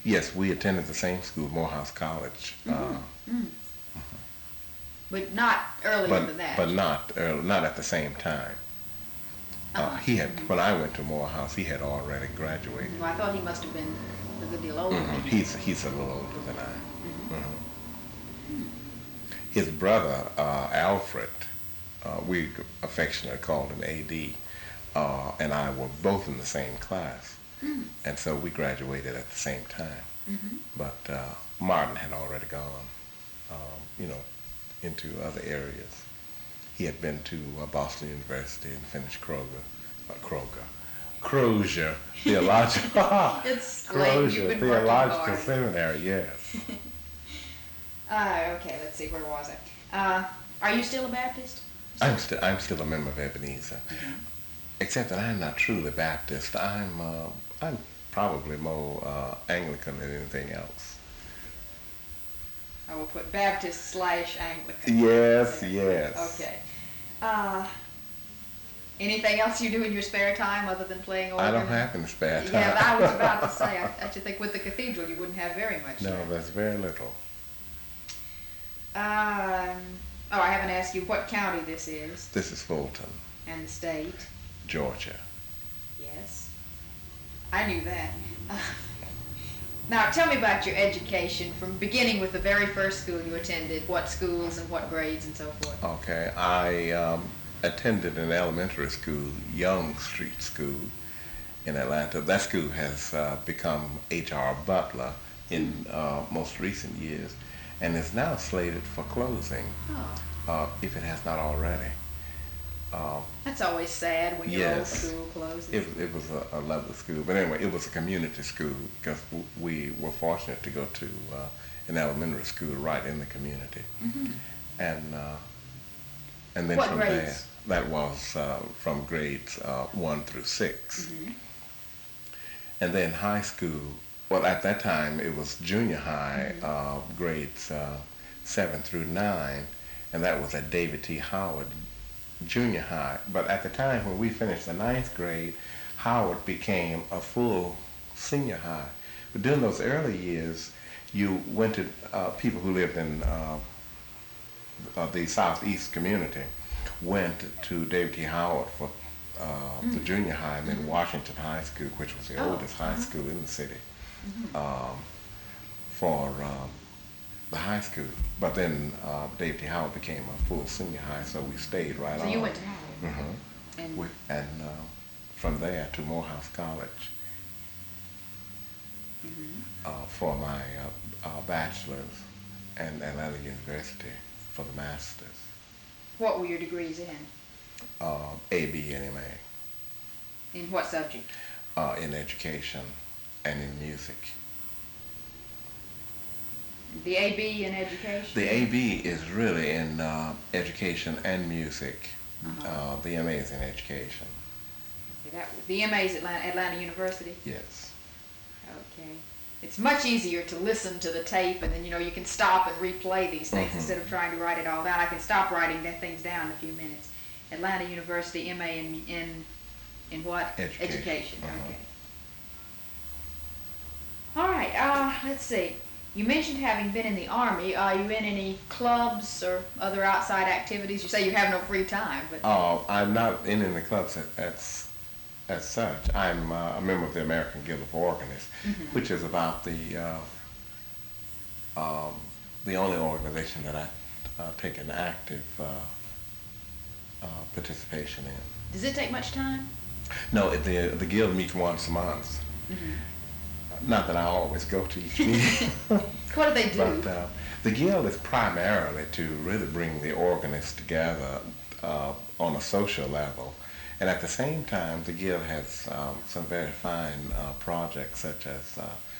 Yes, we attended the same school, Morehouse College. But not earlier but than that. but not not at the same time. He had when I went to Morehouse, he had already graduated. Well, I thought he must have been a good deal older. He's a little older than I. His brother Alfred, we affectionately called him AD, and I were both in the same class, and so we graduated at the same time. But Martin had already gone, you know, into other areas. He had been to Boston University and finished Crozier Theological It's late. You've been Theological working hard. Seminary. Yes. Okay, let's see. Where was I? Are you still a Baptist? I'm still a member of Ebenezer, except that I'm not truly Baptist. I'm probably more Anglican than anything else. I will put Baptist / Anglican. Yes, yes. Okay. Anything else you do in your spare time other than playing organ? I don't have any spare time. Yeah, I was about to say. I should think with the cathedral you wouldn't have very much. No, that's very little. I haven't asked you what county this is. This is Fulton, And the state. Georgia. Yes. I knew that. Now, tell me about your education from beginning with the very first school you attended, what schools and what grades and so forth. Okay, I attended an elementary school, Young Street School in Atlanta. That school has become H.R. Butler in most recent years and is now slated for closing, if it has not already. That's always sad when your old school closes. It was a lovely school. But anyway, it was a community school because we were fortunate to go to an elementary school right in the community. And then What from grades? there, that was from grades 1 through 6. And then high school, well, at that time it was junior high, grades 7 through 9, and that was at David T. Howard Junior High. But at the time when we finished the 9th grade, Howard became a full senior high. But during those early years, you went to people who lived in the southeast community went to David T. Howard for the junior high, and then Washington High School, which was the oldest high school in the city, for the high school. But then David T. Howard became a full senior high, so we stayed right on. So you went to Howard. And from there to Morehouse College for my bachelor's, and Atlanta University for the master's. What were your degrees in? A, B, and MA. In what subject? In education and in music. The AB in education? The AB is really in education and music. The MA is in education. The MA is at Atlanta University? Yes. Okay. It's much easier to listen to the tape, and then you can stop and replay these things instead of trying to write it all down. I can stop writing things down in a few minutes. Atlanta University, MA in what? Education. Okay. All right. Let's see. You mentioned having been in the Army. Are you in any clubs or other outside activities? You say you have no free time, but... I'm not in any clubs as such. I'm a member of the American Guild of Organists, which is about the only organization that I take an active participation in. Does it take much time? No, the Guild meets once a month. Not that I always go to each meeting. What do they do? But the Guild is primarily to really bring the organists together on a social level. And at the same time, the Guild has some very fine projects such as